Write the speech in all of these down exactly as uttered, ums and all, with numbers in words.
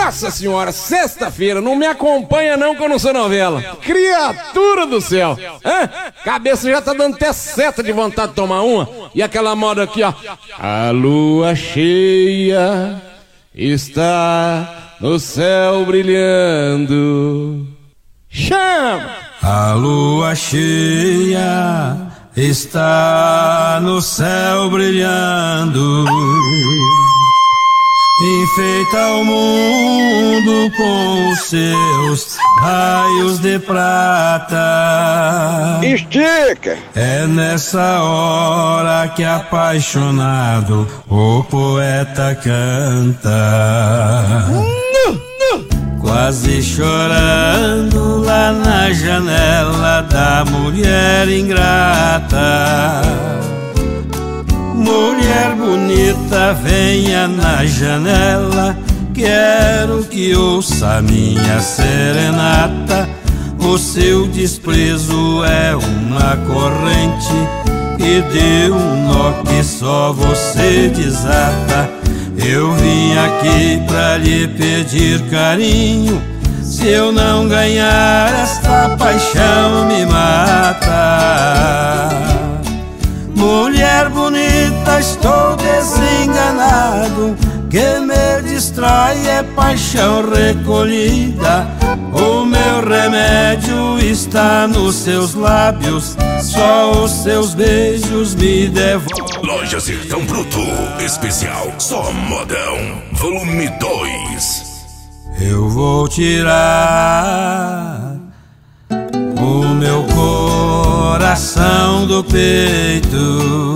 Nossa senhora, sexta-feira, não me acompanha não que eu não sou novela. Criatura do céu. Hã? Cabeça já tá dando até seta de vontade de tomar uma. E aquela moda aqui, ó. A lua cheia está no céu brilhando. Chama! A lua cheia está no céu brilhando, enfeita o mundo com os seus raios de prata. Estica! É nessa hora que apaixonado o poeta canta, quase chorando lá na janela da mulher ingrata. Mulher bonita, venha na janela, quero que ouça minha serenata. O seu desprezo é uma corrente e deu um nó que só você desata. Eu vim aqui pra lhe pedir carinho, se eu não ganhar esta paixão me mata. Mulher bonita, estou desenganado, que me destrói é paixão recolhida. O meu remédio está nos seus lábios, só os seus beijos me devolvem. Loja Sertão Bruto, especial Só Modão, volume dois. Eu vou tirar o meu coração do peito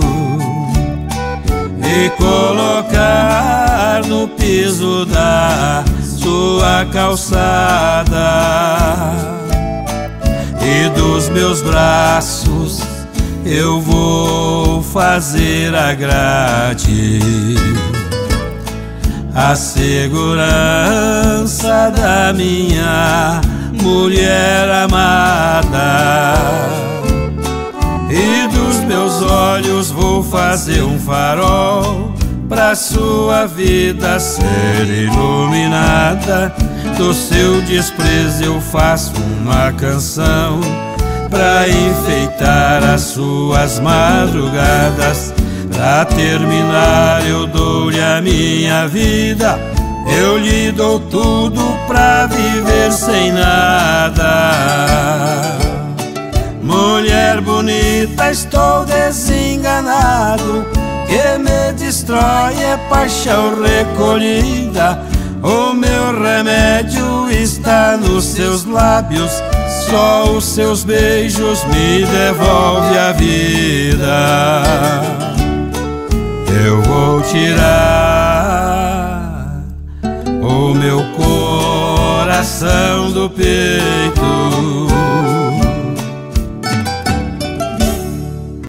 e colocar no piso da sua calçada, e dos meus braços eu vou fazer a grade, a segurança da minha mulher amada. E dos meus olhos vou fazer um farol, pra sua vida ser iluminada. Do seu desprezo eu faço uma canção, pra enfeitar as suas madrugadas. Pra terminar eu dou-lhe a minha vida, eu lhe dou tudo pra viver sem nada. Mulher bonita, estou desenganado, que me destrói é paixão recolhida. O meu remédio está nos seus lábios, só os seus beijos me devolvem a vida. Eu vou tirar o meu coração do peito